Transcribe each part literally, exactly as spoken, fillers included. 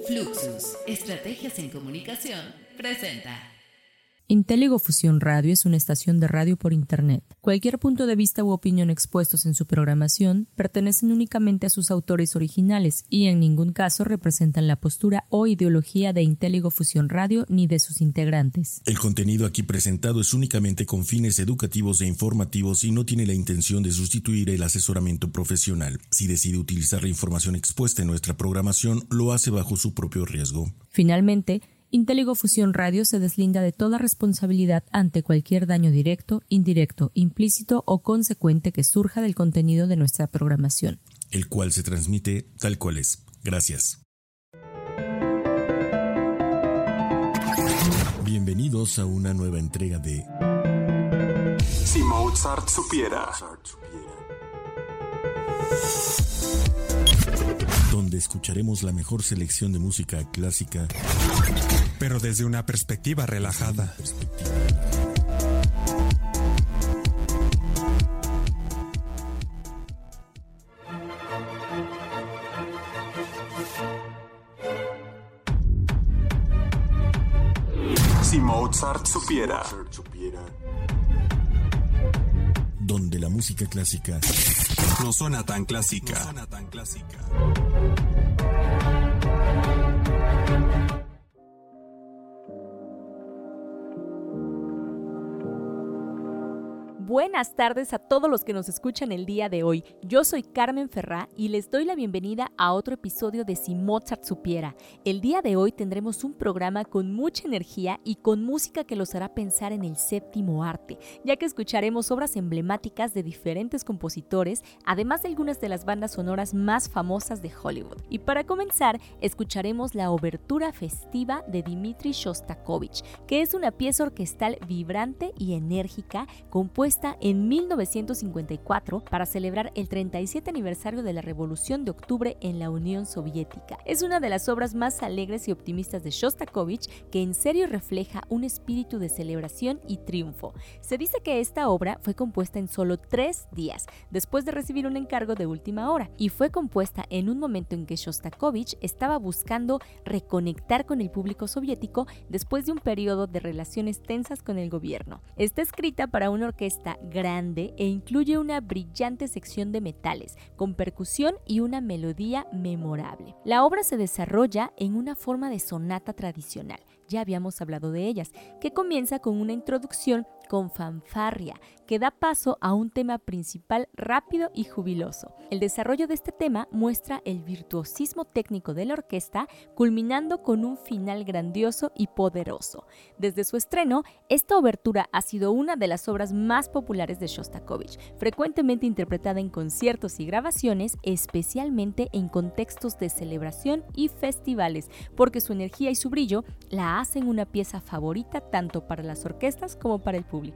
Fluxus, Estrategias en Comunicación, presenta. Intéligo Fusión Radio es una estación de radio por Internet. Cualquier punto de vista u opinión expuestos en su programación pertenecen únicamente a sus autores originales y en ningún caso representan la postura o ideología de Intéligo Fusión Radio ni de sus integrantes. El contenido aquí presentado es únicamente con fines educativos e informativos y no tiene la intención de sustituir el asesoramiento profesional. Si decide utilizar la información expuesta en nuestra programación, lo hace bajo su propio riesgo. Finalmente, Intéligo Fusión Radio se deslinda de toda responsabilidad ante cualquier daño directo, indirecto, implícito o consecuente que surja del contenido de nuestra programación, el cual se transmite tal cual es. Gracias. Bienvenidos a una nueva entrega de Si Mozart supiera, donde escucharemos la mejor selección de música clásica, pero desde una perspectiva relajada. Si Mozart supiera, donde la música clásica no suena tan clásica. No suena tan clásica. Buenas tardes a todos los que nos escuchan el día de hoy. Yo soy Carmen Ferrá y les doy la bienvenida a otro episodio de Si Mozart supiera. El día de hoy tendremos un programa con mucha energía y con música que los hará pensar en el séptimo arte, ya que escucharemos obras emblemáticas de diferentes compositores, además de algunas de las bandas sonoras más famosas de Hollywood. Y para comenzar, escucharemos la obertura festiva de Dmitri Shostakovich, que es una pieza orquestal vibrante y enérgica, compuesta en mil novecientos cincuenta y cuatro para celebrar el treinta y siete aniversario de la Revolución de Octubre en la Unión Soviética. Es una de las obras más alegres y optimistas de Shostakovich que en serio refleja un espíritu de celebración y triunfo. Se dice que esta obra fue compuesta en solo tres días, después de recibir un encargo de última hora, y fue compuesta en un momento en que Shostakovich estaba buscando reconectar con el público soviético después de un periodo de relaciones tensas con el gobierno. Está escrita para una orquesta grande e incluye una brillante sección de metales, con percusión y una melodía memorable. La obra se desarrolla en una forma de sonata tradicional, ya habíamos hablado de ellas, que comienza con una introducción con fanfarria, que da paso a un tema principal rápido y jubiloso. El desarrollo de este tema muestra el virtuosismo técnico de la orquesta, culminando con un final grandioso y poderoso. Desde su estreno, esta obertura ha sido una de las obras más populares de Shostakovich, frecuentemente interpretada en conciertos y grabaciones, especialmente en contextos de celebración y festivales, porque su energía y su brillo la hacen una pieza favorita tanto para las orquestas como para el público.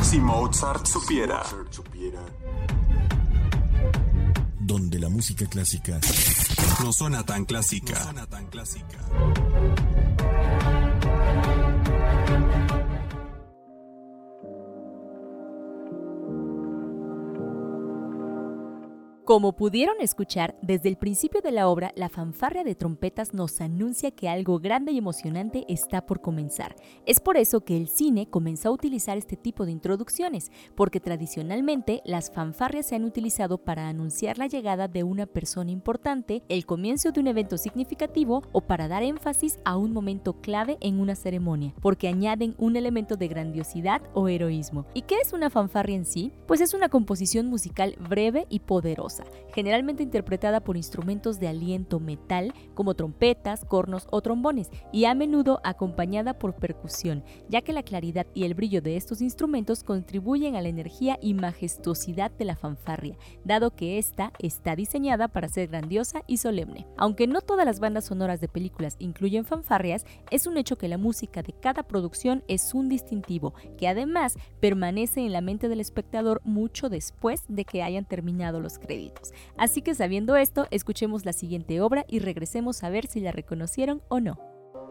Si Mozart supiera. Donde la música clásica No suena tan clásica. No suena tan clásica. Como pudieron escuchar, desde el principio de la obra, la fanfarria de trompetas nos anuncia que algo grande y emocionante está por comenzar. Es por eso que el cine comenzó a utilizar este tipo de introducciones, porque tradicionalmente las fanfarrias se han utilizado para anunciar la llegada de una persona importante, el comienzo de un evento significativo o para dar énfasis a un momento clave en una ceremonia, porque añaden un elemento de grandiosidad o heroísmo. ¿Y qué es una fanfarria en sí? Pues es una composición musical breve y poderosa, generalmente interpretada por instrumentos de aliento metal como trompetas, cornos o trombones, y a menudo acompañada por percusión, ya que la claridad y el brillo de estos instrumentos contribuyen a la energía y majestuosidad de la fanfarria, dado que ésta está diseñada para ser grandiosa y solemne. Aunque no todas las bandas sonoras de películas incluyen fanfarrias, es un hecho que la música de cada producción es un distintivo, que además permanece en la mente del espectador mucho después de que hayan terminado los créditos. Así que sabiendo esto, escuchemos la siguiente obra y regresemos a ver si la reconocieron o no.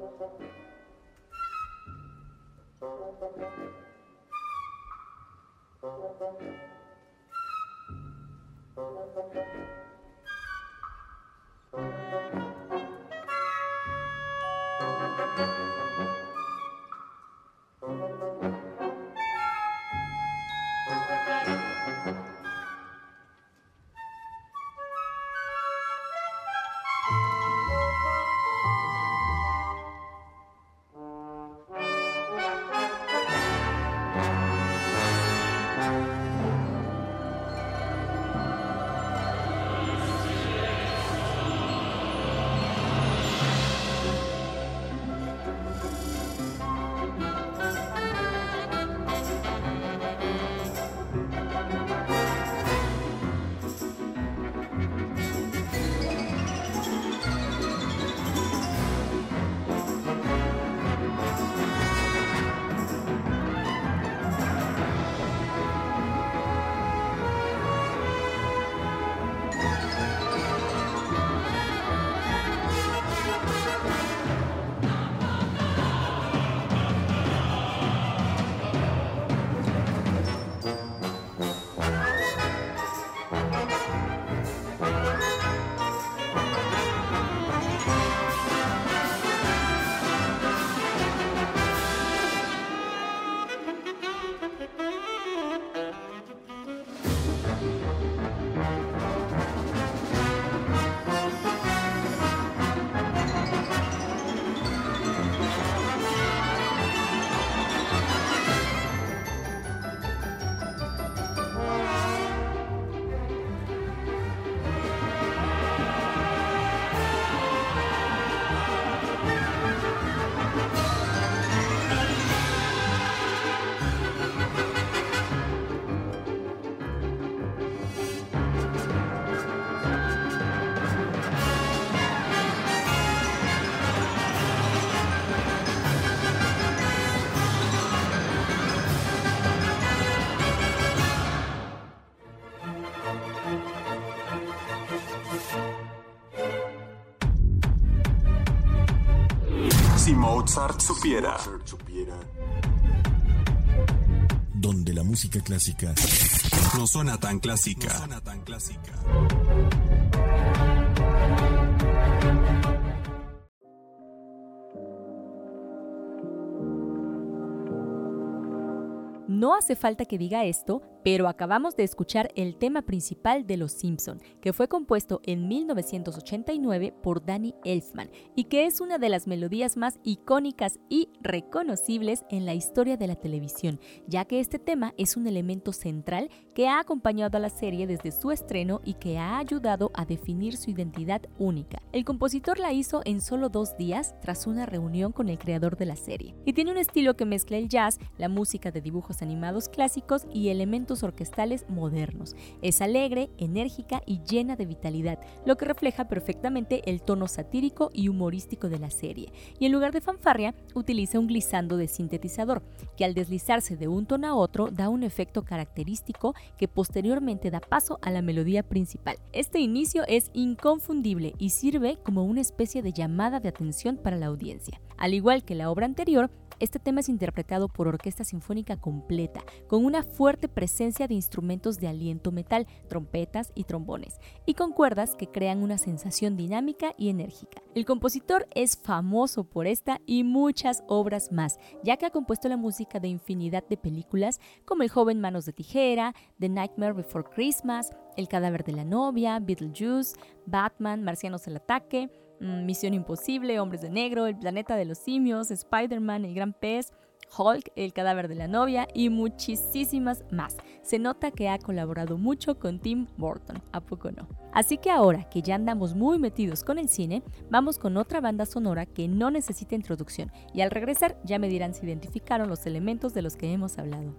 Si Mozart supiera. Donde la música clásica No suena tan clásica. No suena tan clásica. No hace falta que diga esto, pero acabamos de escuchar el tema principal de Los Simpson, que fue compuesto en mil novecientos ochenta y nueve por Danny Elfman y que es una de las melodías más icónicas y reconocibles en la historia de la televisión, ya que este tema es un elemento central que ha acompañado a la serie desde su estreno y que ha ayudado a definir su identidad única. El compositor la hizo en solo dos días tras una reunión con el creador de la serie, y tiene un estilo que mezcla el jazz, la música de dibujos animados clásicos y elementos instrumentos orquestales modernos. Es alegre, enérgica y llena de vitalidad, lo que refleja perfectamente el tono satírico y humorístico de la serie. Y en lugar de fanfarria, utiliza un glissando de sintetizador, que al deslizarse de un tono a otro da un efecto característico que posteriormente da paso a la melodía principal. Este inicio es inconfundible y sirve como una especie de llamada de atención para la audiencia. Al igual que la obra anterior, este tema es interpretado por orquesta sinfónica completa, con una fuerte presencia de instrumentos de aliento metal, trompetas y trombones, y con cuerdas que crean una sensación dinámica y enérgica. El compositor es famoso por esta y muchas obras más, ya que ha compuesto la música de infinidad de películas como El joven manos de tijera, The Nightmare Before Christmas, El cadáver de la novia, Beetlejuice, Batman, Marcianos al ataque, Misión Imposible, Hombres de Negro, El planeta de los simios, Spider-Man, El gran pez, Hulk, El cadáver de la novia y muchísimas más. Se nota que ha colaborado mucho con Tim Burton, ¿a poco no? Así que ahora que ya andamos muy metidos con el cine, vamos con otra banda sonora que no necesita introducción, y al regresar ya me dirán si identificaron los elementos de los que hemos hablado.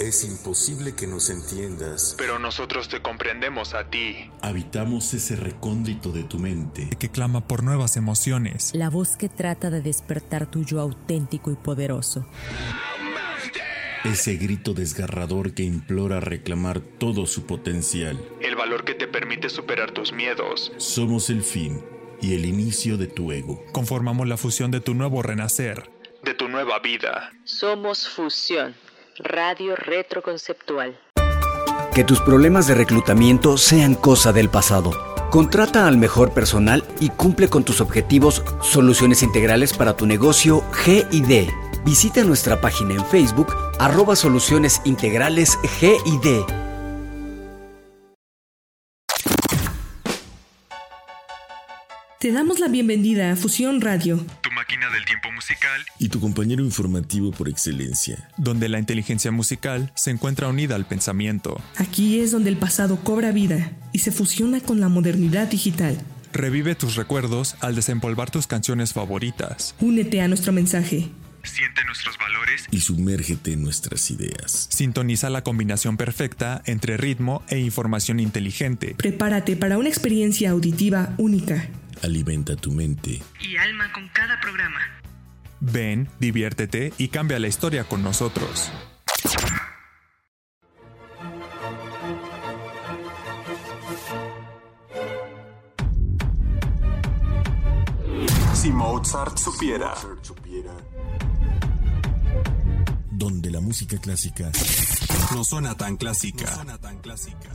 Es imposible que nos entiendas, pero nosotros te comprendemos a ti. Habitamos ese recóndito de tu mente que clama por nuevas emociones. La voz que trata de despertar tu yo auténtico y poderoso. Ese grito desgarrador que implora reclamar todo su potencial. El valor que te permite superar tus miedos. Somos el fin y el inicio de tu ego. Conformamos la fusión de tu nuevo renacer. De tu nueva vida. Somos Fusión, radio retroconceptual. Que tus problemas de reclutamiento sean cosa del pasado. Contrata al mejor personal y cumple con tus objetivos. Soluciones integrales para tu negocio G y D. Visita nuestra página en Facebook, arroba Soluciones Integrales G y D. Te damos la bienvenida a Fusión Radio, Tu máquina del tiempo musical, y tu compañero informativo por excelencia, donde la inteligencia musical se encuentra unida al pensamiento. Aquí es donde el pasado cobra vida y se fusiona con la modernidad digital. Revive tus recuerdos al desempolvar tus canciones favoritas. Únete a nuestro mensaje. Siente nuestros valores y sumérgete en nuestras ideas. Sintoniza la combinación perfecta entre ritmo e información inteligente. Prepárate para una experiencia auditiva única. Alimenta tu mente y alma con cada programa. Ven, diviértete y cambia la historia con nosotros. Si Mozart supiera. Donde la música clásica no suena tan clásica. No suena tan clásica.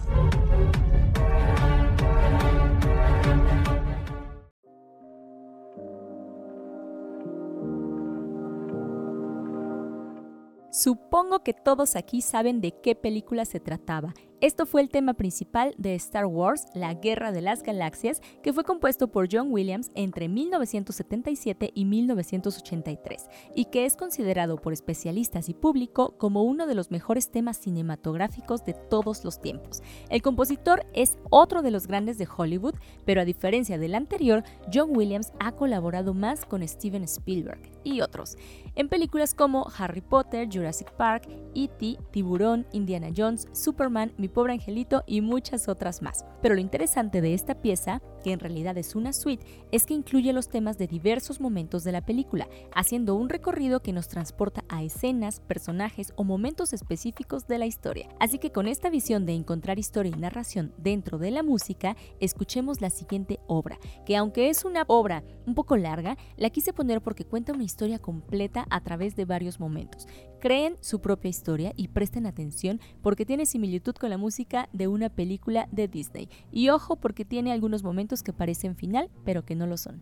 Supongo que todos aquí saben de qué película se trataba. Esto fue el tema principal de Star Wars, La Guerra de las Galaxias, que fue compuesto por John Williams entre mil novecientos setenta y siete y mil novecientos ochenta y tres, y que es considerado por especialistas y público como uno de los mejores temas cinematográficos de todos los tiempos. El compositor es otro de los grandes de Hollywood, pero a diferencia del anterior, John Williams ha colaborado más con Steven Spielberg y otros, en películas como Harry Potter, Jurassic Park, E T, Tiburón, Indiana Jones, Superman, Mi pobre angelito y muchas otras más. Pero lo interesante de esta pieza, que en realidad es una suite, es que incluye los temas de diversos momentos de la película, haciendo un recorrido que nos transporta a escenas, personajes o momentos específicos de la historia. Así que con esta visión de encontrar historia y narración dentro de la música, escuchemos la siguiente obra, que aunque es una obra un poco larga, la quise poner porque cuenta una historia completa a través de varios momentos. Creen su propia historia y presten atención porque tiene similitud con la música de una película de Disney. Y ojo porque tiene algunos momentos que parecen final, pero que no lo son.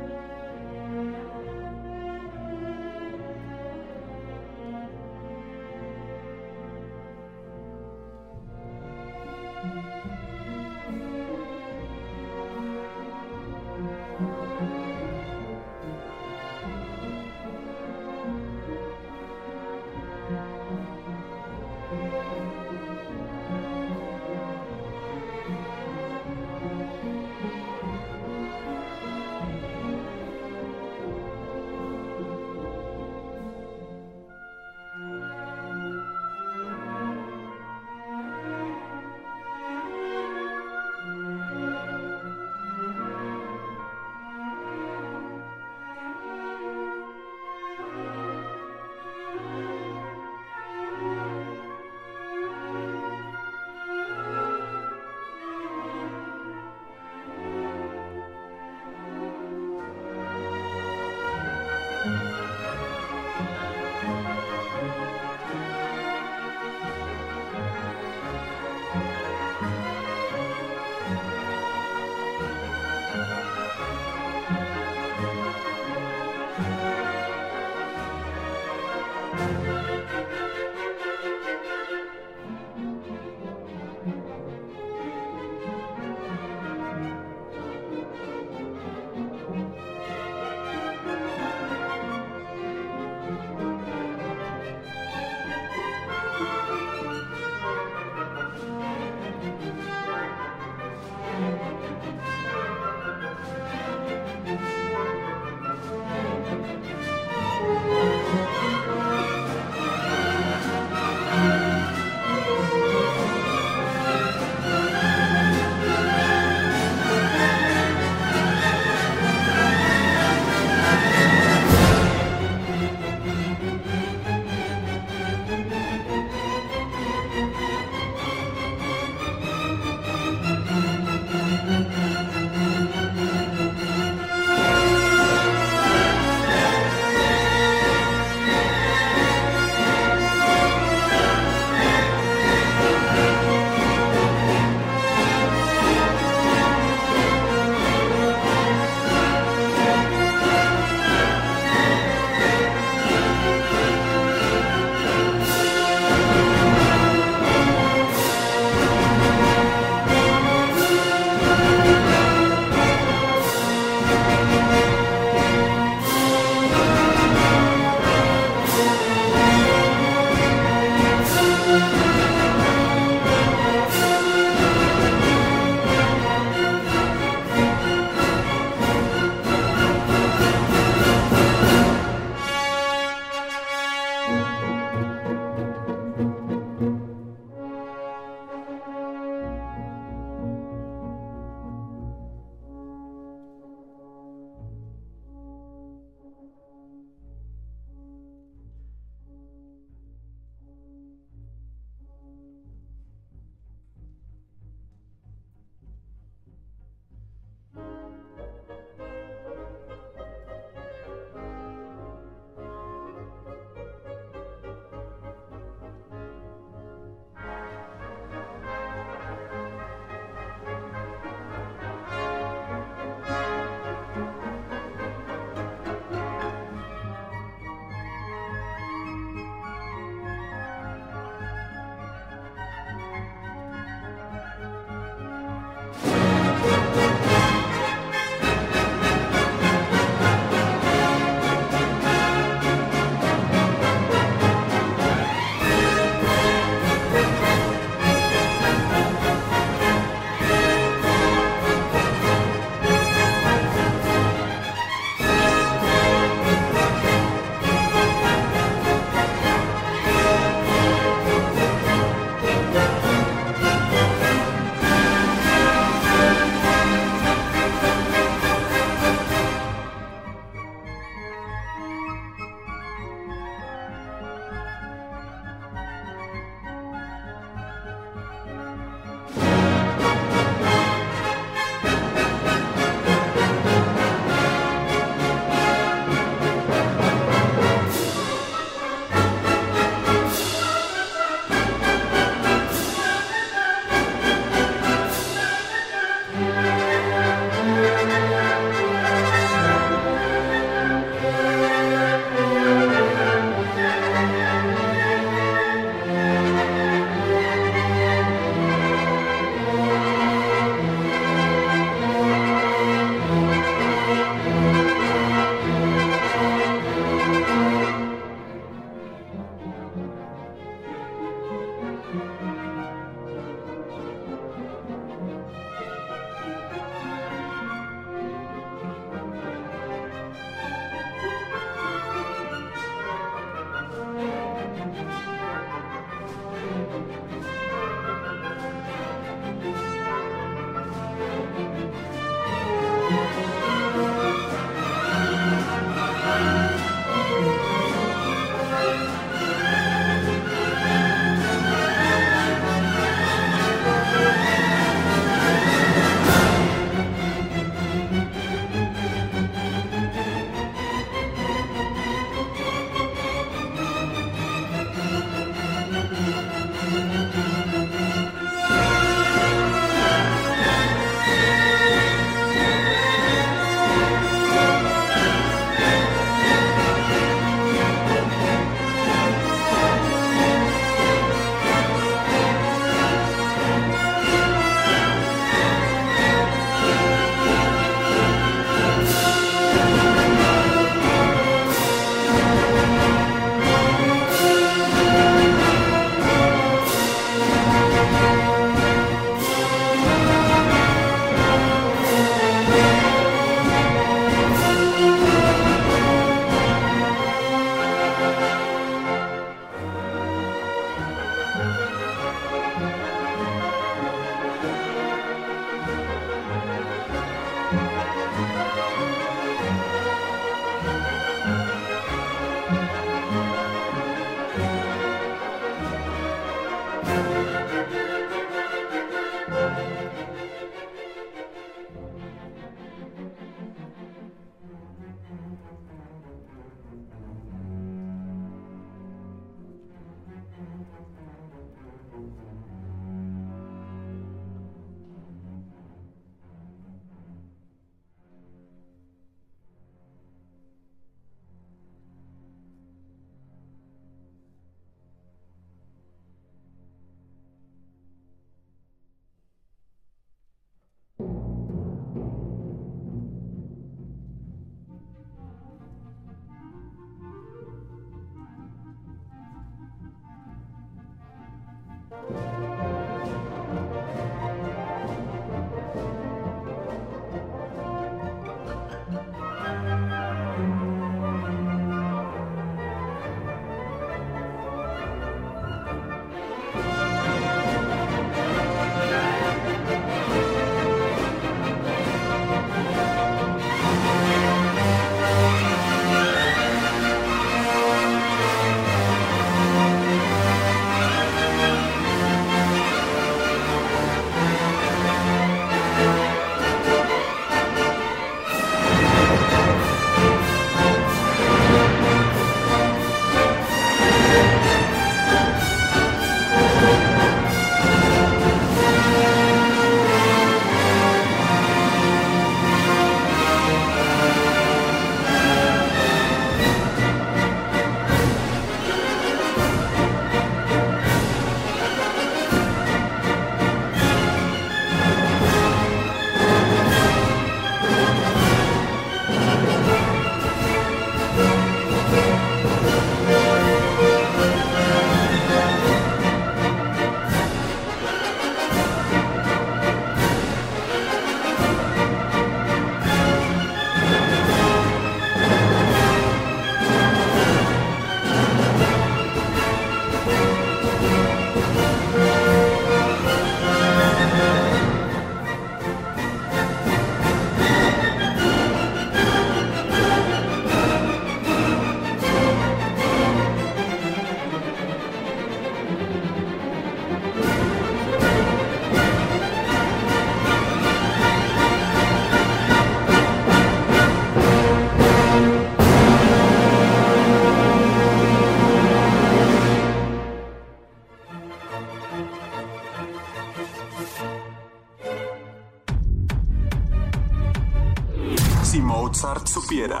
Mozart supiera.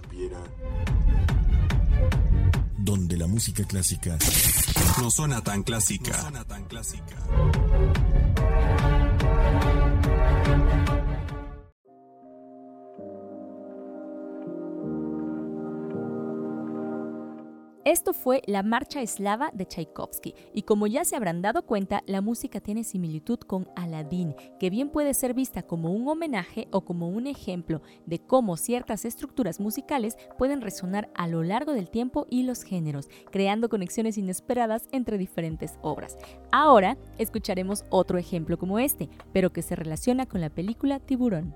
Donde la música clásica no suena tan clásica. Esto fue la Marcha Eslava de Tchaikovsky, y como ya se habrán dado cuenta, la música tiene similitud con Aladín, que bien puede ser vista como un homenaje o como un ejemplo de cómo ciertas estructuras musicales pueden resonar a lo largo del tiempo y los géneros, creando conexiones inesperadas entre diferentes obras. Ahora escucharemos otro ejemplo como este, pero que se relaciona con la película Tiburón.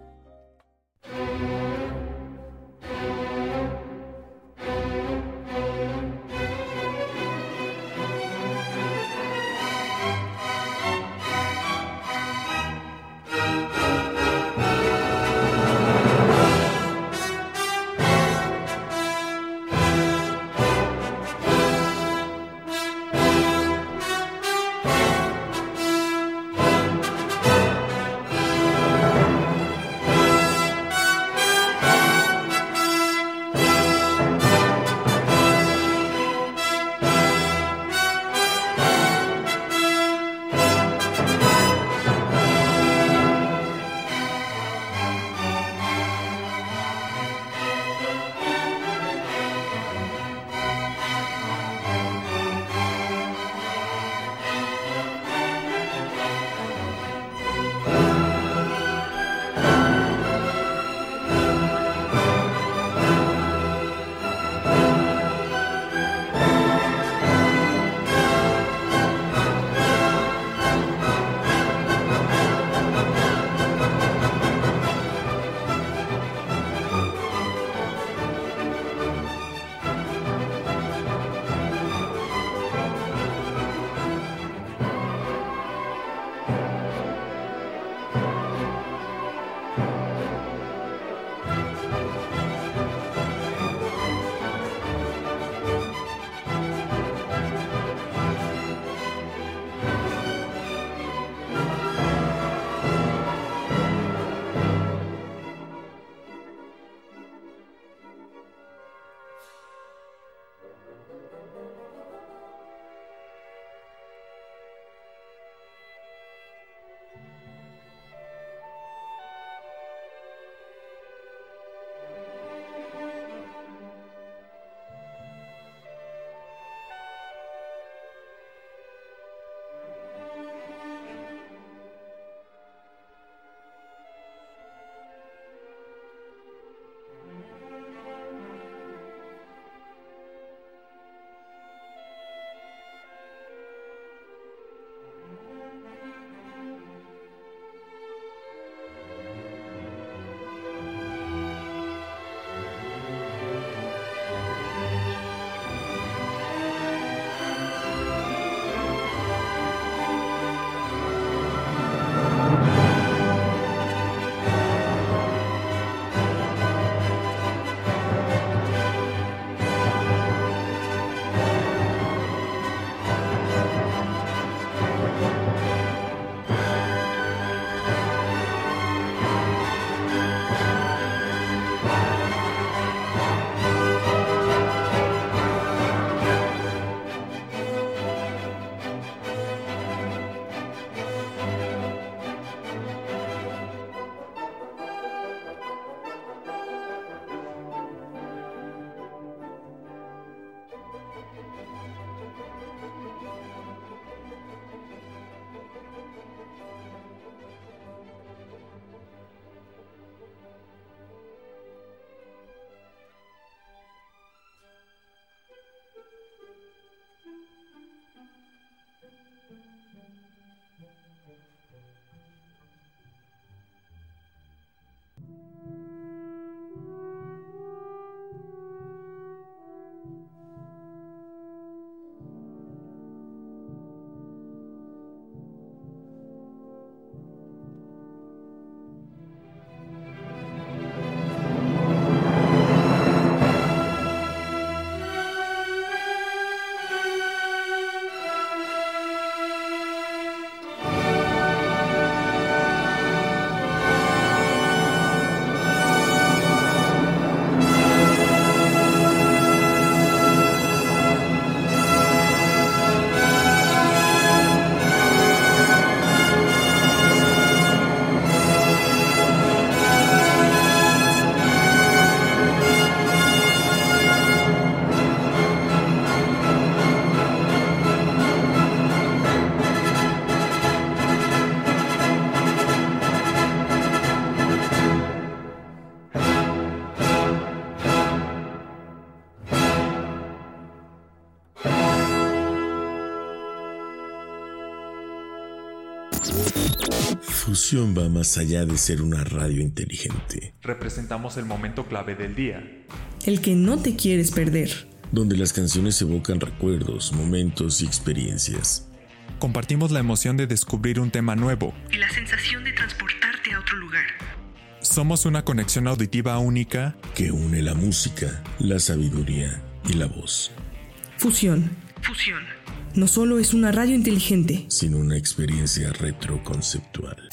Fusión va más allá de ser una radio inteligente. Representamos el momento clave del día. El que no te quieres perder. Donde las canciones evocan recuerdos, momentos y experiencias. Compartimos la emoción de descubrir un tema nuevo. Y la sensación de transportarte a otro lugar. Somos una conexión auditiva única que une la música, la sabiduría y la voz. Fusión. Fusión. No solo es una radio inteligente, sino una experiencia retroconceptual.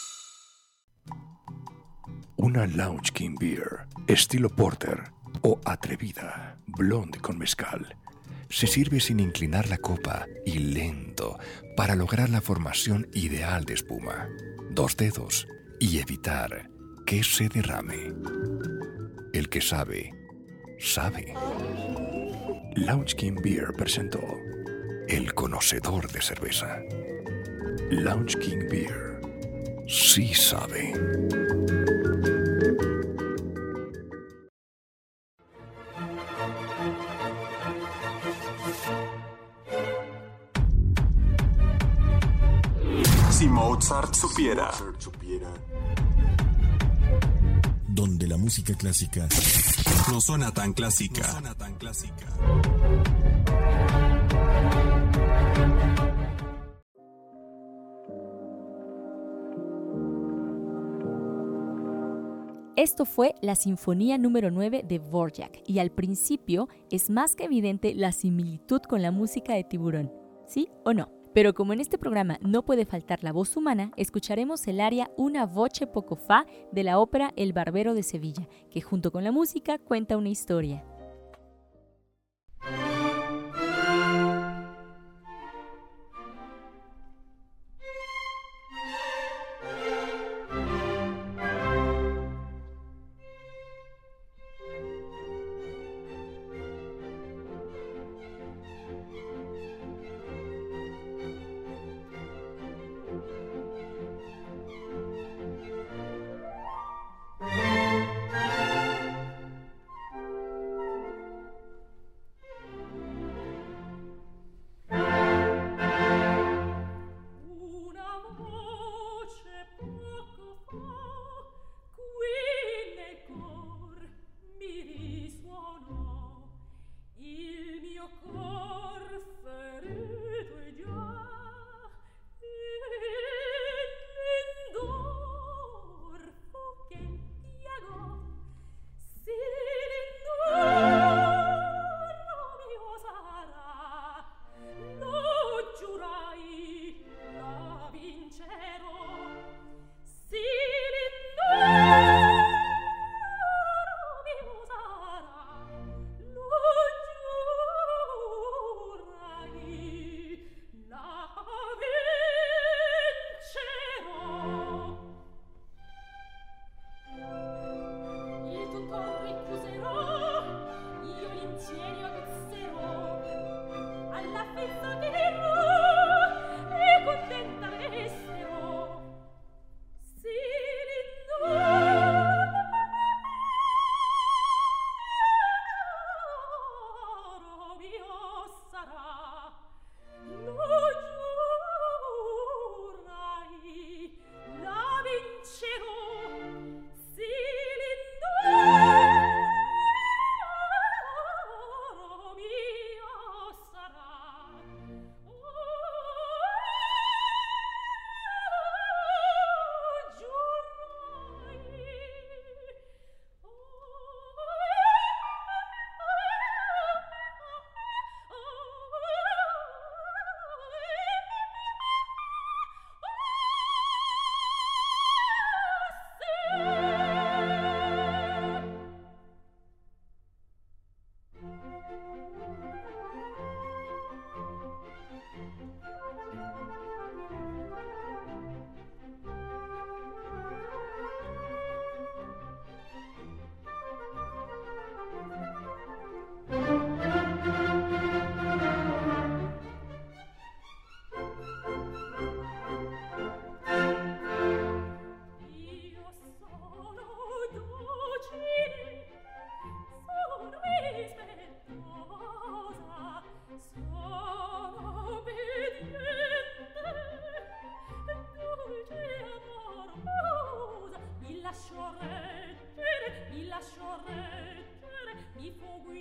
Una Lounge King Beer, estilo porter o atrevida, blonde con mezcal. Se sirve sin inclinar la copa y lento para lograr la formación ideal de espuma. Dos dedos y evitar que se derrame. El que sabe, sabe. Lounge King Beer presentó El Conocedor de Cerveza. Lounge King Beer sí sabe. Si Mozart supiera. Donde la música clásica no suena tan clásica. No suena tan clásica. Esto fue la Sinfonía número nueve de Dvorak y al principio es más que evidente la similitud con la música de Tiburón, ¿sí o no? Pero como en este programa no puede faltar la voz humana, escucharemos el aria Una voce poco fa de la ópera El Barbero de Sevilla, que junto con la música cuenta una historia.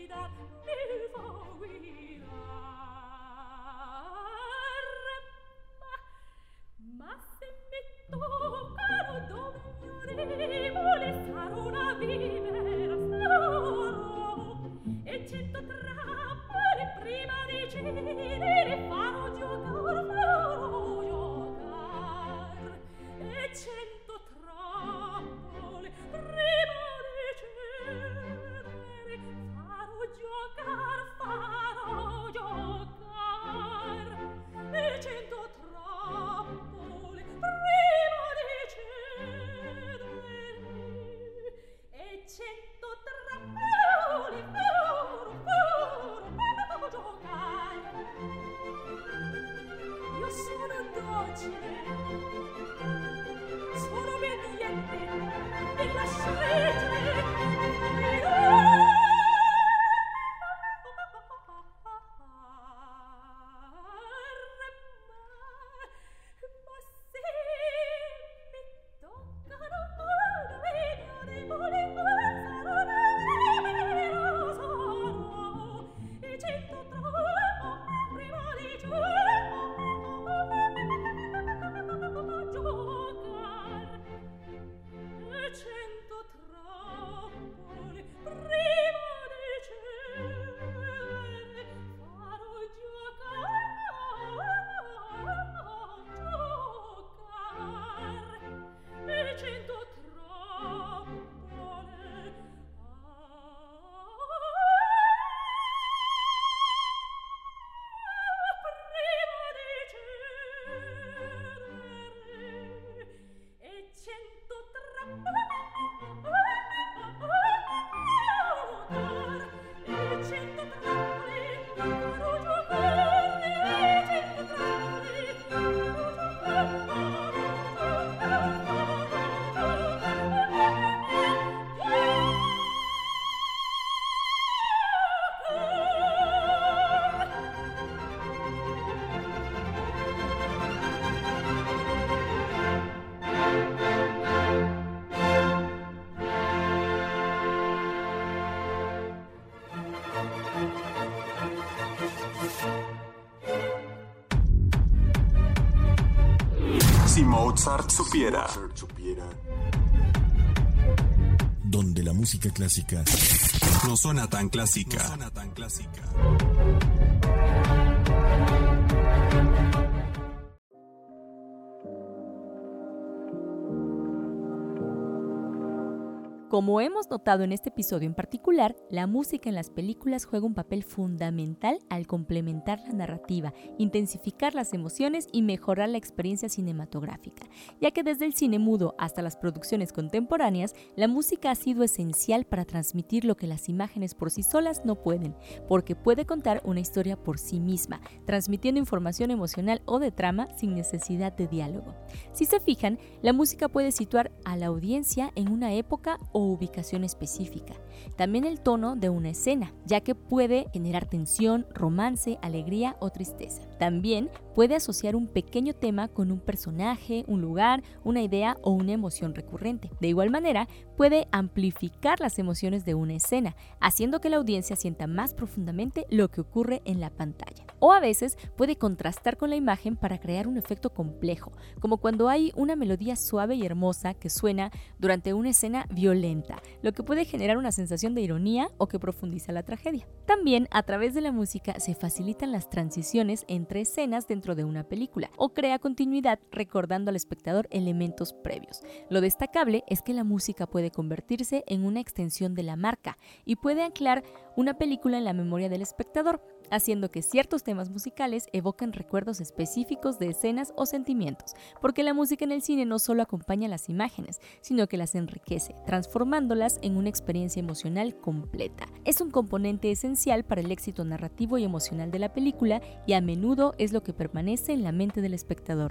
guidar, mi fa guidar. Ma, ma se mi toccano d'onorevole sarò una vivera, sarò, e cento trappole prima di cedere farò giocar, farò giocar, e cento trappole prima di cedere farò giocar, farò giocar, e cento trappole prima di cedere, e cento trappole farò, farò, farò giocar. Io sono docile, sono obbediente, e lascio reggere, Si Mozart supiera. Donde la música clásica no suena tan clásica. No suena tan clásica. Como hemos notado en este episodio en particular, la música en las películas juega un papel fundamental al complementar la narrativa, intensificar las emociones y mejorar la experiencia cinematográfica, ya que desde el cine mudo hasta las producciones contemporáneas, la música ha sido esencial para transmitir lo que las imágenes por sí solas no pueden, porque puede contar una historia por sí misma, transmitiendo información emocional o de trama sin necesidad de diálogo. Si se fijan, la música puede situar a la audiencia en una época o ubicación específica. También el tono de una escena, ya que puede generar tensión, romance, alegría o tristeza. También puede asociar un pequeño tema con un personaje, un lugar, una idea o una emoción recurrente. De igual manera, puede amplificar las emociones de una escena, haciendo que la audiencia sienta más profundamente lo que ocurre en la pantalla. O a veces puede contrastar con la imagen para crear un efecto complejo, como cuando hay una melodía suave y hermosa que suena durante una escena violenta, lo que puede generar una sensación de ironía o que profundiza la tragedia. También, a través de la música se facilitan las transiciones entre escenas dentro de una película o crea continuidad recordando al espectador elementos previos. Lo destacable es que la música puede convertirse en una extensión de la marca y puede anclar una película en la memoria del espectador, haciendo que ciertos temas musicales evoquen recuerdos específicos de escenas o sentimientos, porque la música en el cine no solo acompaña las imágenes, sino que las enriquece, transformándolas en una experiencia emocional completa. Es un componente esencial para el éxito narrativo y emocional de la película y a menudo es lo que permanece en la mente del espectador.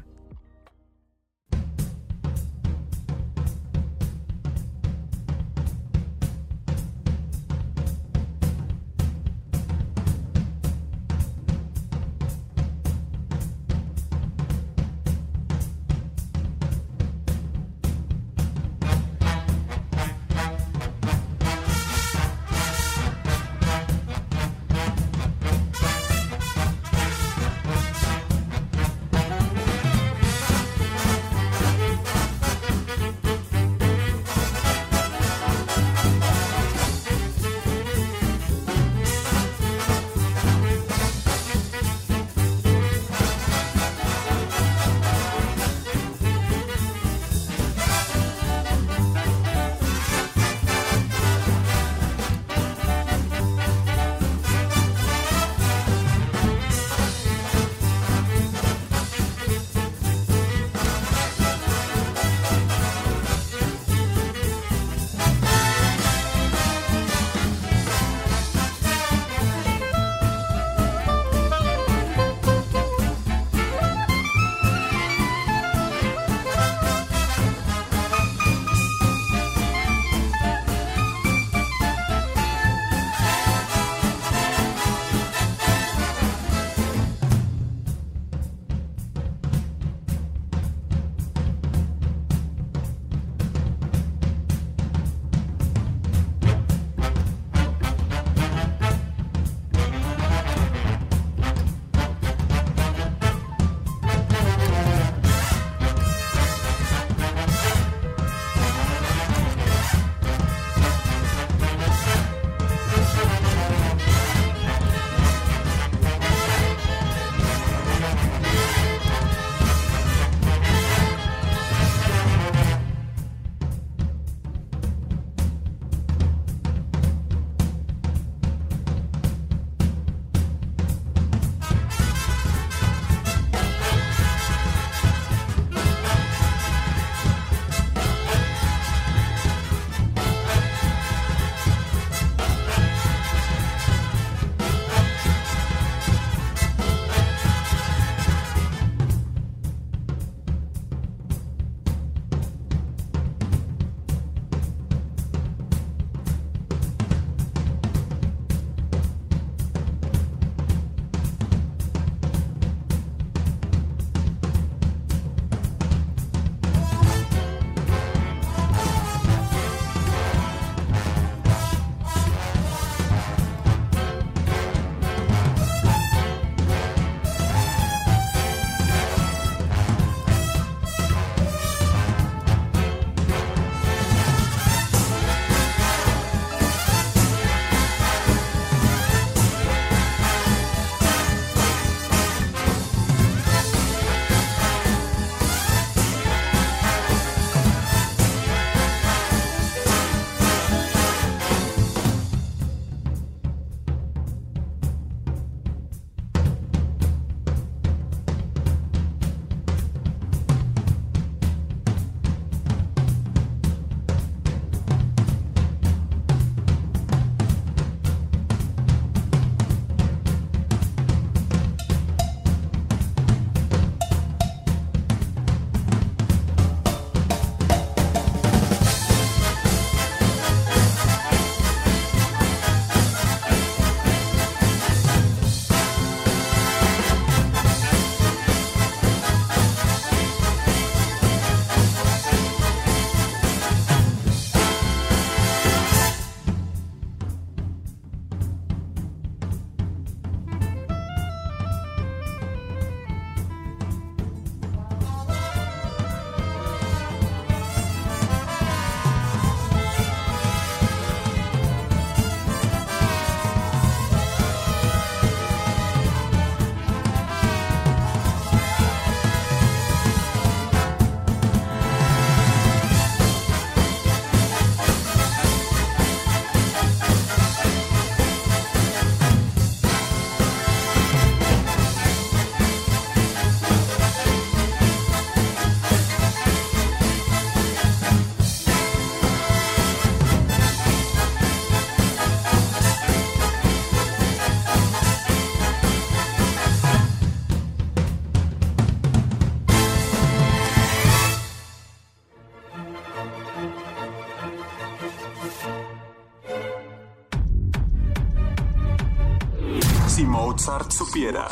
Si Mozart supiera.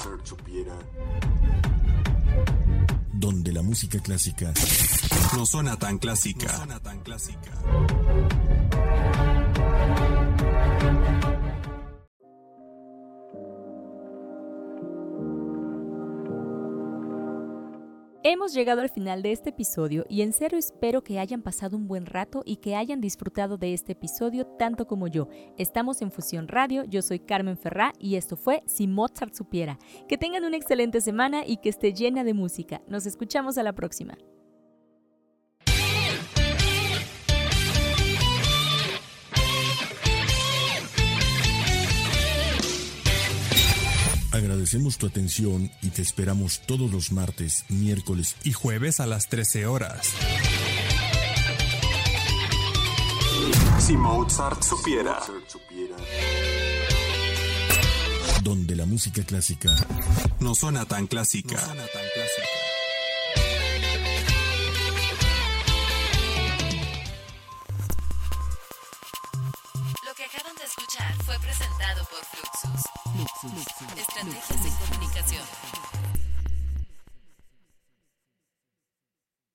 Donde la música clásica no suena tan clásica. No suena tan clásica. Hemos llegado al final de este episodio y en serio espero que hayan pasado un buen rato y que hayan disfrutado de este episodio tanto como yo. Estamos en Fusión Radio, yo soy Carmen Ferrá y esto fue Si Mozart Supiera. Que tengan una excelente semana y que esté llena de música. Nos escuchamos a la próxima. Agradecemos tu atención y te esperamos todos los martes, miércoles y jueves a las trece horas. Si Mozart supiera. Donde la música clásica no suena tan clásica. No suena tan clásica. Lo que acaban de escuchar fue presentado por Fluxus. Fluxus. Estrategias en comunicación.